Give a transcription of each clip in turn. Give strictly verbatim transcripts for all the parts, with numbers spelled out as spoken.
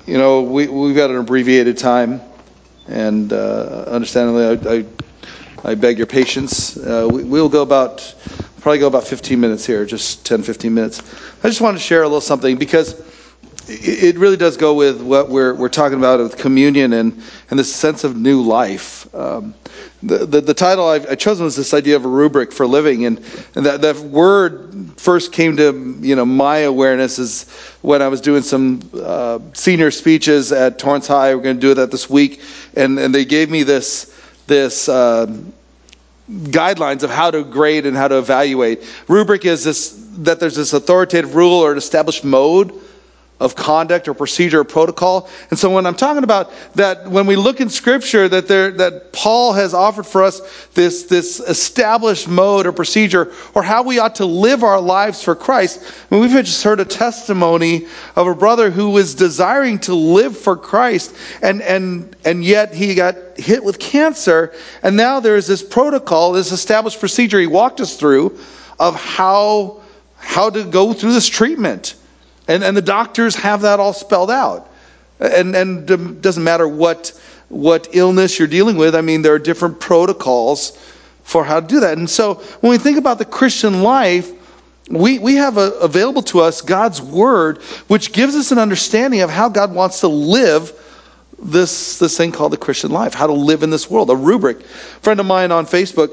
You know, we, we've got an abbreviated time, and uh, understandably, I, I, I beg your patience. Uh, we, we'll go about, probably go about fifteen minutes here, just ten, fifteen minutes. I just want to share a little something, because it, it really does go with what we're we're talking about with communion and, and this sense of new life. Um, the, the the title I've I chosen was this idea of a rubric for living, and, and that, that word first came to you know my awareness is when I was doing some uh, senior speeches at Torrance High. We're going to do that this week, and and they gave me this this uh, guidelines of how to grade and how to evaluate. Rubric is this, that there's this authoritative rule or an established mode of conduct or procedure or protocol. And so when I'm talking about that, when we look in Scripture, that there, that Paul has offered for us this, this established mode or procedure, or how we ought to live our lives for Christ. I mean, we've just heard a testimony of a brother who was desiring to live for Christ, and, and, and yet he got hit with cancer, and now there's this protocol, this established procedure he walked us through of how, how to go through this treatment. And and the doctors have that all spelled out. And and it doesn't matter what what illness you're dealing with. I mean, there are different protocols for how to do that. And so when we think about the Christian life, we, we have a, available to us God's Word, which gives us an understanding of how God wants to live this, this thing called the Christian life, how to live in this world, a rubric. A friend of mine on Facebook,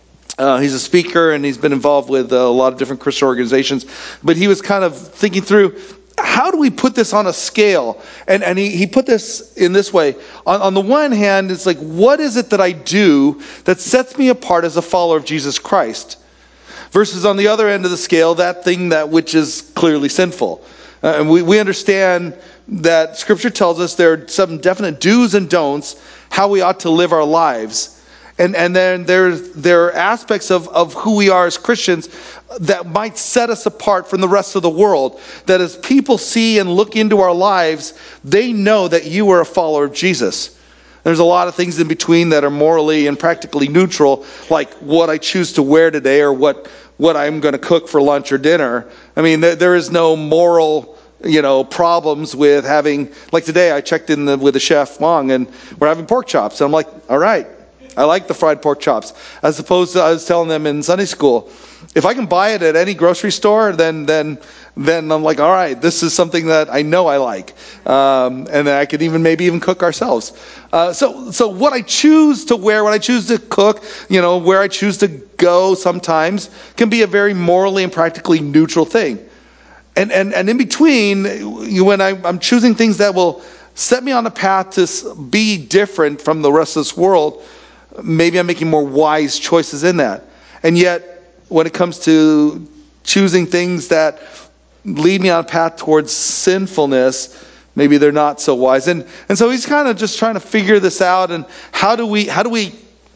Uh, he's a speaker, and he's been involved with a lot of different Christian organizations. But he was kind of thinking through, how do we put this on a scale? And and he, he put this in this way. On, on the one hand, it's like, what is it that I do that sets me apart as a follower of Jesus Christ? Versus on the other end of the scale, that thing that which is clearly sinful. Uh, and we, we understand that Scripture tells us there are some definite do's and don'ts, how we ought to live our lives. And and then there, there are aspects of, of who we are as Christians that might set us apart from the rest of the world. That as people see and look into our lives, they know that you are a follower of Jesus. There's a lot of things in between that are morally and practically neutral, like what I choose to wear today, or what, what I'm going to cook for lunch or dinner. I mean, there, there is no moral you know, problems with having, like today I checked in the, with the chef Wong, and we're having pork chops. And I'm like, all right. I like the fried pork chops. As opposed to, I was telling them in Sunday school, if I can buy it at any grocery store, then then then I'm like, all right, this is something that I know I like, um, and I could even maybe even cook ourselves. Uh, so so what I choose to wear, what I choose to cook, you know, where I choose to go, sometimes can be a very morally and practically neutral thing. And and and in between, when I, I'm choosing things that will set me on a path to be different from the rest of this world, maybe I'm making more wise choices in that. And yet, when it comes to choosing things that lead me on a path towards sinfulness, maybe they're not so wise. And and so he's kind of just trying to figure this out. And how do we how do we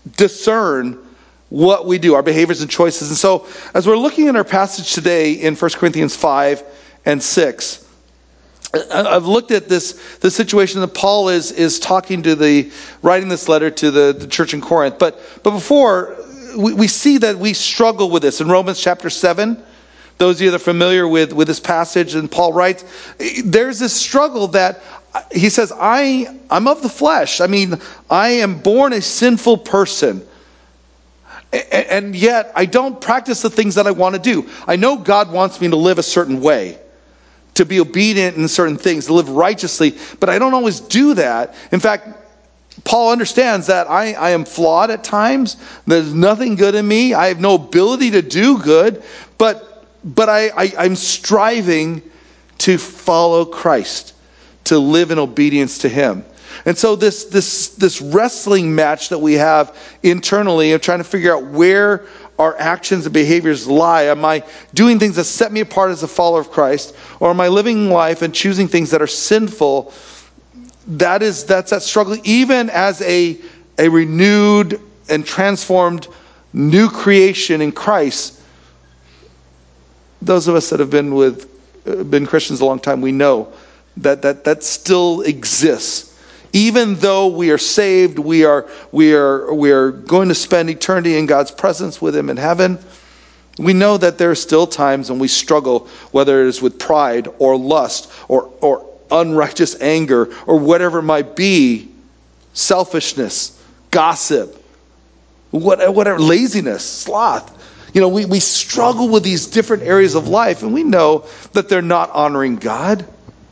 discern what we do, our behaviors and choices? And so, as we're looking at our passage today in First Corinthians five and six, I've looked at this this situation that Paul is is talking to the writing this letter to the, the church in Corinth. But but before we, we see that we struggle with this in Romans chapter seven. Those of you that are familiar with, with this passage, and Paul writes, there's this struggle that he says, I I'm of the flesh. I mean, I am born a sinful person. And yet I don't practice the things that I want to do. I know God wants me to live a certain way, to be obedient in certain things, to live righteously, but I don't always do that. In fact, Paul understands that I, I am flawed at times. There's nothing good in me. I have no ability to do good, but but I, I, I'm striving to follow Christ, to live in obedience to Him. And so this this this wrestling match that we have internally of trying to figure out where our actions and behaviors lie. Am I doing things that set me apart as a follower of Christ, or am I living life and choosing things that are sinful? That is that's that struggle. Even as a a renewed and transformed new creation in Christ, those of us that have been with been Christians a long time, we know that that that still exists. Even though we are saved, we are we are we are going to spend eternity in God's presence with Him in heaven. We know that there are still times when we struggle, whether it is with pride or lust or or unrighteous anger, or whatever it might be, selfishness, gossip, whatever, laziness, sloth. You know, we, we struggle with these different areas of life, and we know that they're not honoring God,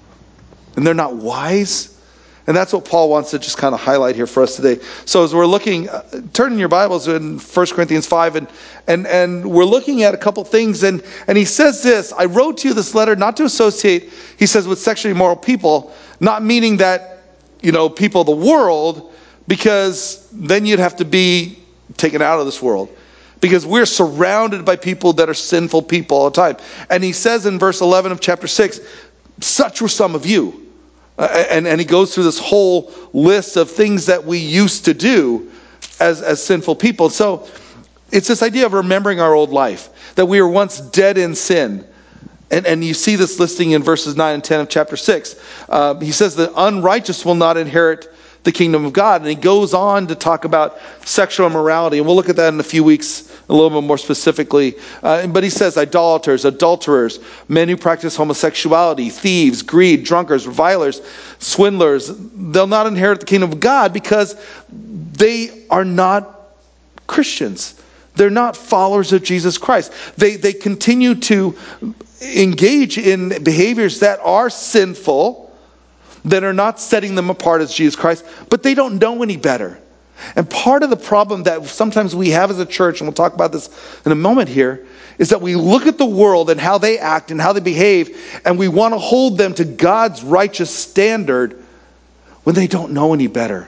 and they're not wise. And that's what Paul wants to just kind of highlight here for us today. So as we're looking, uh, turn in your Bibles in First Corinthians five, and and and we're looking at a couple things, and, and he says this, I wrote to you this letter not to associate, he says, with sexually immoral people, not meaning that, you know, people of the world, because then you'd have to be taken out of this world. Because we're surrounded by people that are sinful people all the time. And he says in verse eleven of chapter six, such were some of you. Uh, and, and he goes through this whole list of things that we used to do as, as sinful people. So it's this idea of remembering our old life, that we were once dead in sin. And, and you see this listing in verses nine and ten of chapter six. Uh, he says the unrighteous will not inherit the kingdom of God. And he goes on to talk about sexual immorality. And we'll look at that in a few weeks a little bit more specifically. Uh, but he says idolaters, adulterers, men who practice homosexuality, thieves, greed, drunkards, revilers, swindlers, they'll not inherit the kingdom of God because they are not Christians. They're not followers of Jesus Christ. They, they continue to engage in behaviors that are sinful, that are not setting them apart as Jesus Christ, but they don't know any better. And part of the problem that sometimes we have as a church, and we'll talk about this in a moment here, is that we look at the world and how they act and how they behave, and we want to hold them to God's righteous standard when they don't know any better.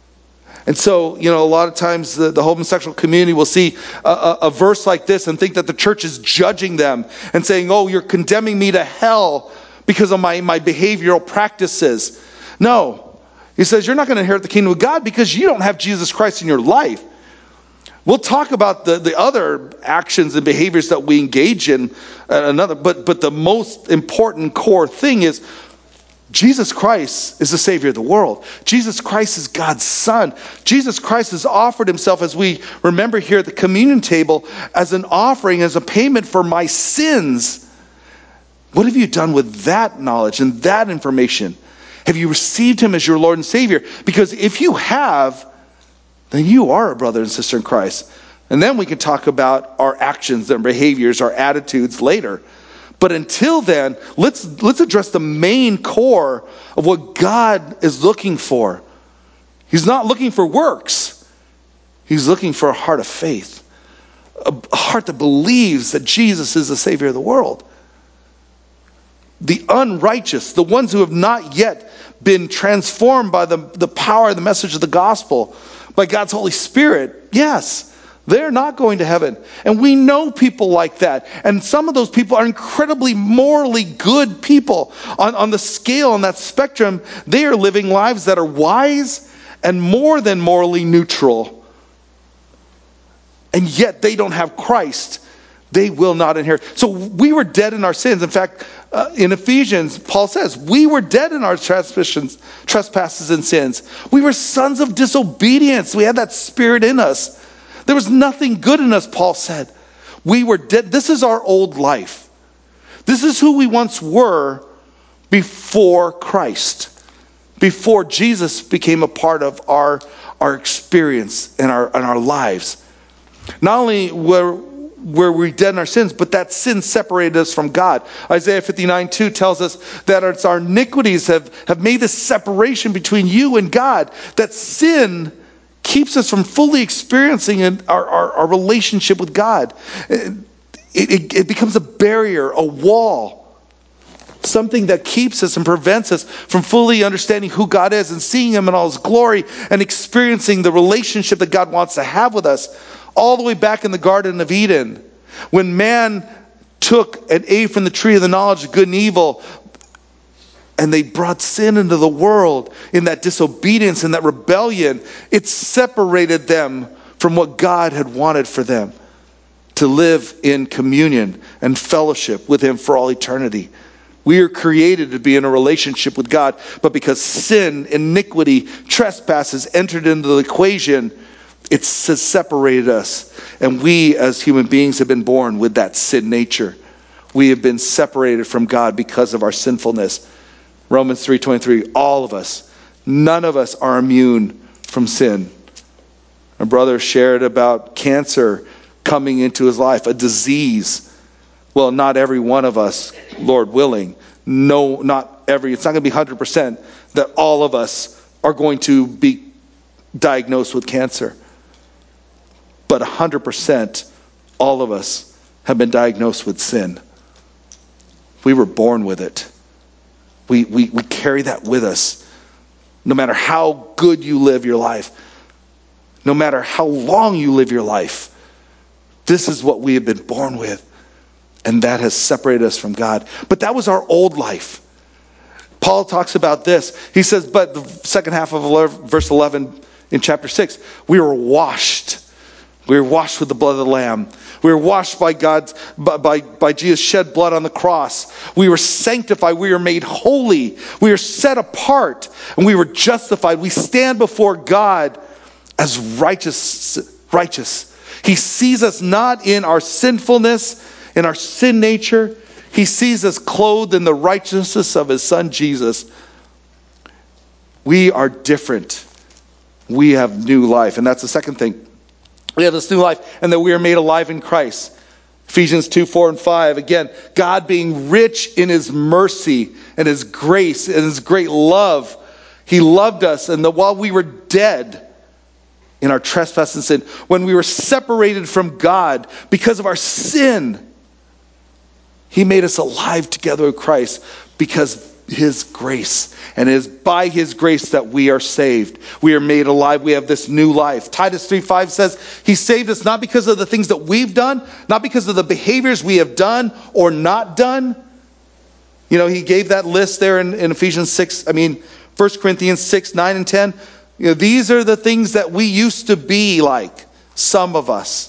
And so, you know, a lot of times the, the homosexual community will see a, a, a verse like this and think that the church is judging them and saying, oh, you're condemning me to hell because of my, my behavioral practices. No. He says, you're not going to inherit the kingdom of God because you don't have Jesus Christ in your life. We'll talk about the, the other actions and behaviors that we engage in uh, another, but, but the most important core thing is Jesus Christ is the Savior of the world. Jesus Christ is God's Son. Jesus Christ has offered himself, as we remember here at the communion table, as an offering, as a payment for my sins. What have you done with that knowledge and that information? Have you received him as your Lord and Savior? Because if you have, then you are a brother and sister in Christ. And then we can talk about our actions and behaviors, our attitudes later. But until then, let's let's address the main core of what God is looking for. He's not looking for works. He's looking for a heart of faith. A heart that believes that Jesus is the Savior of the world. The unrighteous, the ones who have not yet been transformed by the, the power of the message of the gospel, by God's Holy Spirit, yes, they're not going to heaven. And we know people like that. And some of those people are incredibly morally good people. On, on the scale, on that spectrum, they are living lives that are wise and more than morally neutral. And yet they don't have Christ. They will not inherit. So we were dead in our sins. In fact, uh, in Ephesians, Paul says, we were dead in our trespasses, trespasses and sins. We were sons of disobedience. We had that spirit in us. There was nothing good in us, Paul said. We were dead. This is our old life. This is who we once were before Christ. Before Jesus became a part of our, our experience and our, and our lives. Not only were where we're dead in our sins, but that sin separated us from God. Isaiah fifty-nine two tells us that it's our iniquities have, have made this separation between you and God. That sin keeps us from fully experiencing our, our, our relationship with God. It, it, it becomes a barrier, a wall. Something that keeps us and prevents us from fully understanding who God is and seeing him in all his glory and experiencing the relationship that God wants to have with us. All the way back in the Garden of Eden, when man took and ate from the tree of the knowledge of good and evil, and they brought sin into the world in that disobedience and that rebellion, it separated them from what God had wanted for them, to live in communion and fellowship with him for all eternity. We are created to be in a relationship with God, but because sin, iniquity, trespasses entered into the equation, it's separated us. And we as human beings have been born with that sin nature. We have been separated from God because of our sinfulness. Romans three twenty-three, all of us, none of us are immune from sin. A brother shared about cancer coming into his life, a disease. Well, not every one of us, Lord willing. No, not every, it's not going to be one hundred percent that all of us are going to be diagnosed with cancer. But one hundred percent all of us have been diagnosed with sin. We were born with it. We, we, we carry that with us. No matter how good you live your life, no matter how long you live your life, this is what we have been born with. And that has separated us from God. But that was our old life. Paul talks about this. He says, but the second half of verse eleven in chapter six, we were washed. We were washed with the blood of the Lamb. We were washed by God's, by, by, by Jesus' shed blood on the cross. We were sanctified. We were made holy. We were set apart. And we were justified. We stand before God as righteous. righteous. He sees us not in our sinfulness, in our sin nature. He sees us clothed in the righteousness of his Son, Jesus. We are different. We have new life. And that's the second thing. We have this new life, and that we are made alive in Christ. Ephesians two, four, and five. Again, God being rich in his mercy and his grace and his great love. He loved us, and that while we were dead in our trespass and sin, when we were separated from God because of our sin, he made us alive together with Christ because his grace. And it is by his grace that we are saved. We are made alive. We have this new life. Titus three five says he saved us not because of the things that we've done, not because of the behaviors we have done or not done. You know, he gave that list there in, in Ephesians six, I mean, First Corinthians six, nine, and ten. You know, these are the things that we used to be like, some of us.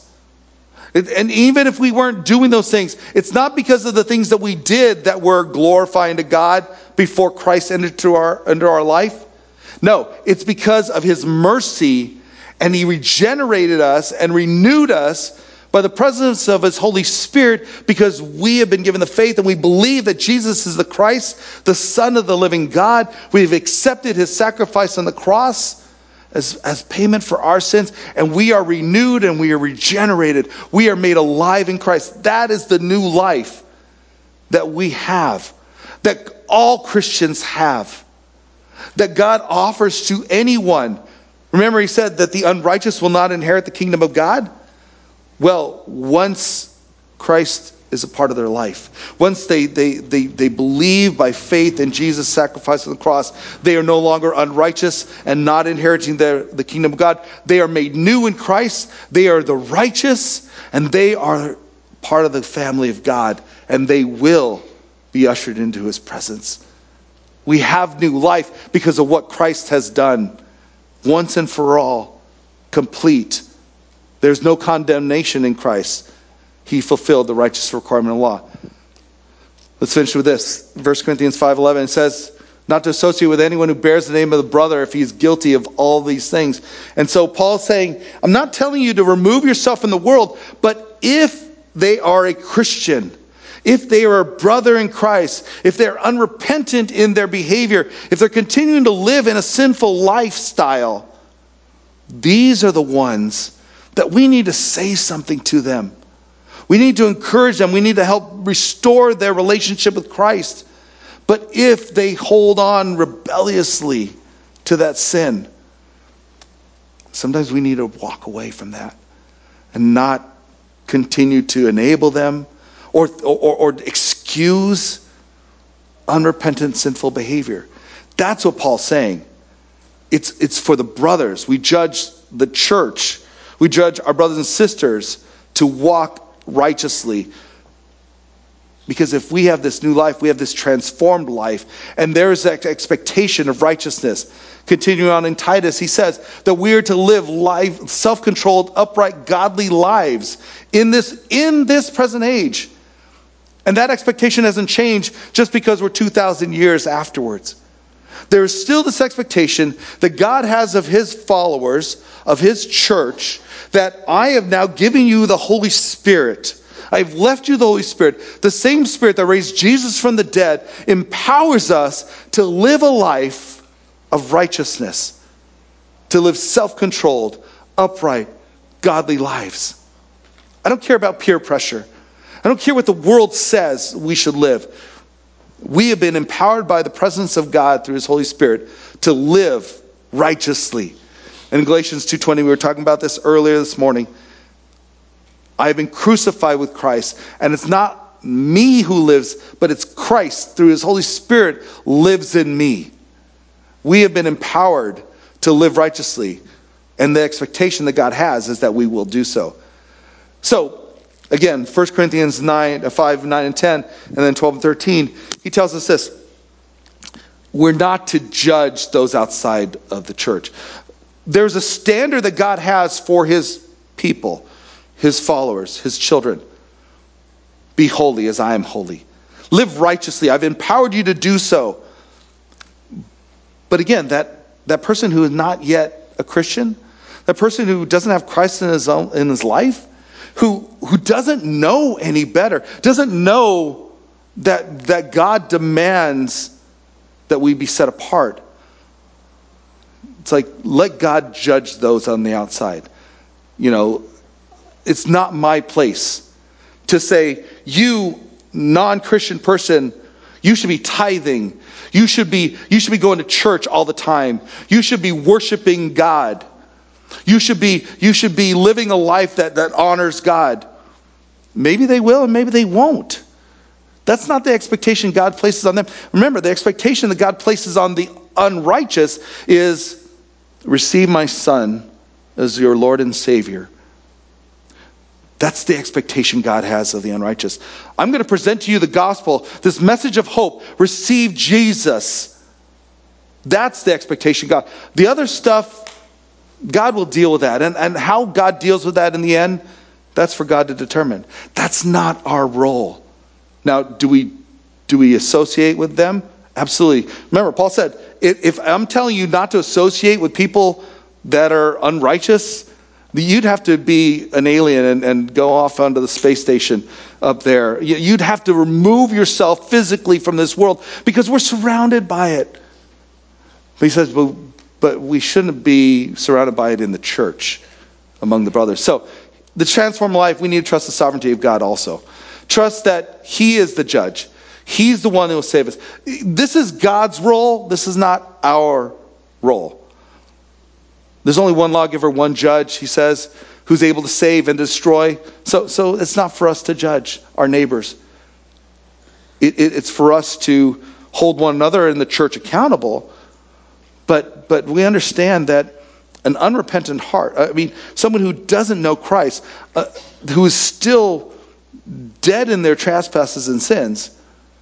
And even if we weren't doing those things, it's not because of the things that we did that were glorifying to God before Christ entered into our, into our life. No, it's because of his mercy, and he regenerated us and renewed us by the presence of his Holy Spirit, because we have been given the faith and we believe that Jesus is the Christ, the Son of the living God. We've accepted his sacrifice on the cross As, as payment for our sins, and we are renewed and we are regenerated. We are made alive in Christ. That is the new life that we have, that all Christians have, that God offers to anyone. Remember, he said that the unrighteous will not inherit the kingdom of God. Well, once Christ is a part of their life, once they, they, they, they believe by faith in Jesus' sacrifice on the cross, they are no longer unrighteous and not inheriting the, the kingdom of God. They are made new in Christ. They are the righteous, and they are part of the family of God, and they will be ushered into his presence. We have new life because of what Christ has done once and for all, complete. There's no condemnation in Christ. He fulfilled the righteous requirement of law. Let's finish with this. First Corinthians five eleven says, not to associate with anyone who bears the name of the brother if he is guilty of all these things. And so Paul's saying, I'm not telling you to remove yourself from the world, but if they are a Christian, if they are a brother in Christ, if they're unrepentant in their behavior, if they're continuing to live in a sinful lifestyle, these are the ones that we need to say something to them. We need to encourage them. We need to help restore their relationship with Christ. But if they hold on rebelliously to that sin, sometimes we need to walk away from that and not continue to enable them or, or, or excuse unrepentant sinful behavior. That's what Paul's saying. It's, it's for the brothers. We judge the church. We judge our brothers and sisters to walk righteously. Because if we have this new life, we have this transformed life, and there is that expectation of righteousness. Continuing on in Titus, he says that we are to live life, self-controlled, upright, godly lives in this, in this present age. And that expectation hasn't changed just because we're two thousand years afterwards. There is still this expectation that God has of his followers, of his church, that I have now given you the Holy Spirit. I've left you the Holy Spirit. The same Spirit that raised Jesus from the dead empowers us to live a life of righteousness, to live self-controlled, upright, godly lives. I don't care about peer pressure. I don't care what the world says we should live. We have been empowered by the presence of God through His Holy Spirit to live righteously. And in Galatians two twenty, we were talking about this earlier this morning. I have been crucified with Christ, and it's not me who lives, but it's Christ through His Holy Spirit lives in me. We have been empowered to live righteously, and the expectation that God has is that we will do so. So, again, First Corinthians nine, five, nine, and ten, and then twelve and thirteen, he tells us this. We're not to judge those outside of the church. There's a standard that God has for His people, His followers, His children. Be holy as I am holy. Live righteously. I've empowered you to do so. But again, that, that person who is not yet a Christian, that person who doesn't have Christ in his own, in his life, who who doesn't know any better, doesn't know that that God demands that we be set apart. It's like, let God judge those on the outside. You know, it's not my place to say, you non-Christian person, you should be tithing. You should be, you should be going to church all the time. You should be worshiping God. You should be, you should be living a life that, that honors God. Maybe they will and maybe they won't. That's not the expectation God places on them. Remember, the expectation that God places on the unrighteous is, receive my Son as your Lord and Savior. That's the expectation God has of the unrighteous. I'm going to present to you the gospel, this message of hope. Receive Jesus. That's the expectation God. The other stuff, God will deal with that. And, and how God deals with that in the end, that's for God to determine. That's not our role. Now, do we do we associate with them? Absolutely. Remember, Paul said, if, if I'm telling you not to associate with people that are unrighteous, you'd have to be an alien and, and go off onto the space station up there. You'd have to remove yourself physically from this world because we're surrounded by it. But he says, but, but we shouldn't be surrounded by it in the church among the brothers. So the transformed life, we need to trust the sovereignty of God also. Trust that He is the judge. He's the one who will save us. This is God's role. This is not our role. There's only one lawgiver, one judge, he says, who's able to save and destroy. So, so it's not for us to judge our neighbors. It, it, it's for us to hold one another in the church accountable. But, but we understand that an unrepentant heart, I mean, someone who doesn't know Christ, uh, who is still dead in their trespasses and sins,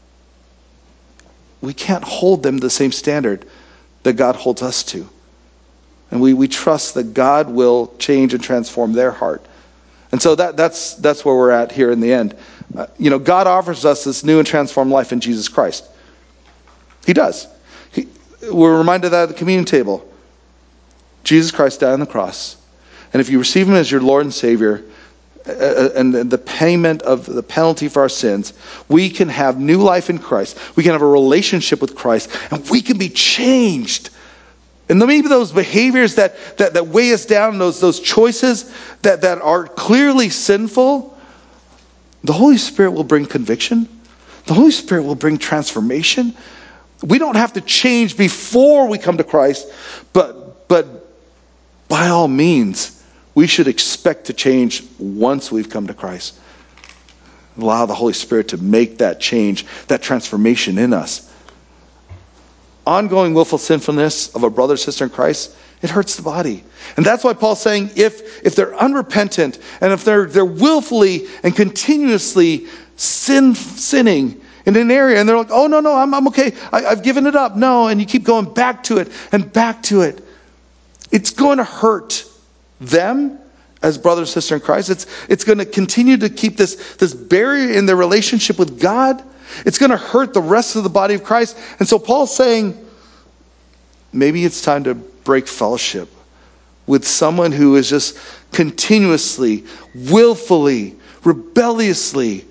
we can't hold them to the same standard that God holds us to. And we, we trust that God will change and transform their heart. And so that, that's, that's where we're at here in the end. Uh, you know, God offers us this new and transformed life in Jesus Christ. He does. He, we're reminded of that at the communion table. Jesus Christ died on the cross. And if you receive Him as your Lord and Savior, uh, and the payment of the penalty for our sins, we can have new life in Christ. We can have a relationship with Christ. And we can be changed. And maybe those behaviors that, that, that weigh us down, those, those choices that, that are clearly sinful, the Holy Spirit will bring conviction. The Holy Spirit will bring transformation. We don't have to change before we come to Christ, but, but by all means, we should expect to change once we've come to Christ. Allow the Holy Spirit to make that change, that transformation in us. Ongoing willful sinfulness of a brother or sister in Christ, it hurts the body. And that's why Paul's saying if, if they're unrepentant and if they're, they're willfully and continuously sin, sinning in an area and they're like, oh, no, no, I'm, I'm okay. I, I've given it up. No, and you keep going back to it and back to it. It's going to hurt them as brother and sister in Christ. It's, it's going to continue to keep this, this barrier in their relationship with God. It's going to hurt the rest of the body of Christ. And so Paul's saying, maybe it's time to break fellowship with someone who is just continuously, willfully, rebelliously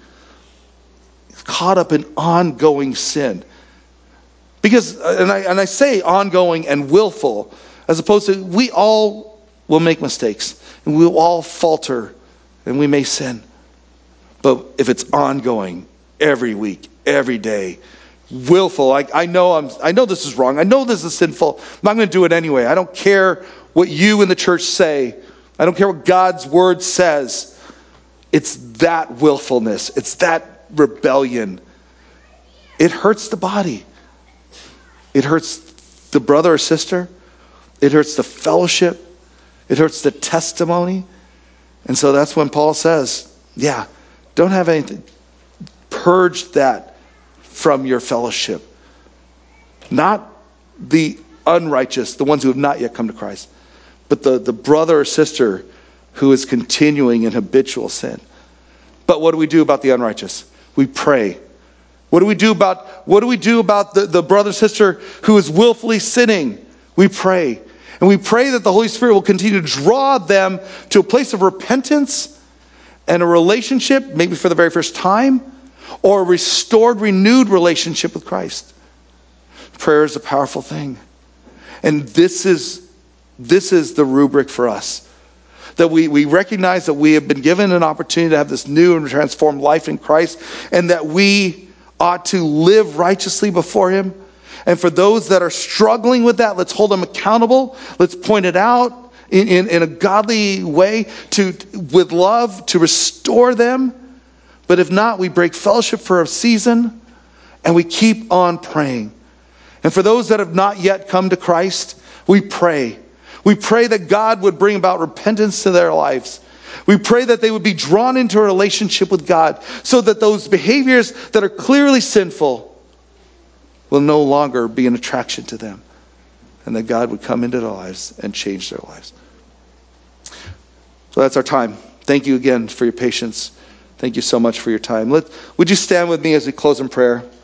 caught up in ongoing sin. Because, and I, and I say ongoing and willful, as opposed to, we all will make mistakes, and we'll all falter, and we may sin. But if it's ongoing, every week, every day, willful, I, I know I'm, I know this is wrong, I know this is sinful, but I'm going to do it anyway. I don't care what you in the church say. I don't care what God's word says. It's that willfulness. It's that rebellion. It hurts the body. It hurts the brother or sister. It hurts the fellowship. It hurts the testimony. And so that's when Paul says, yeah, don't have anything. Purge that from your fellowship. Not the unrighteous, the ones who have not yet come to Christ, but the, the brother or sister who is continuing in habitual sin. But what do we do about the unrighteous? We pray. What do we do about what do we do about the, the brother or sister who is willfully sinning? We pray. And we pray that the Holy Spirit will continue to draw them to a place of repentance and a relationship, maybe for the very first time, or a restored, renewed relationship with Christ. Prayer is a powerful thing. And this is this is the rubric for us. That we, we recognize that we have been given an opportunity to have this new and transformed life in Christ, and that we ought to live righteously before Him. And for those that are struggling with that, let's hold them accountable. Let's point it out in, in, in a godly way, to with love, to restore them. But if not, we break fellowship for a season, and we keep on praying. And for those that have not yet come to Christ, we pray. We pray that God would bring about repentance to their lives. We pray that they would be drawn into a relationship with God, so that those behaviors that are clearly sinful will no longer be an attraction to them, and that God would come into their lives and change their lives. So that's our time. Thank you again for your patience. Thank you so much for your time. Let, would you stand with me as we close in prayer?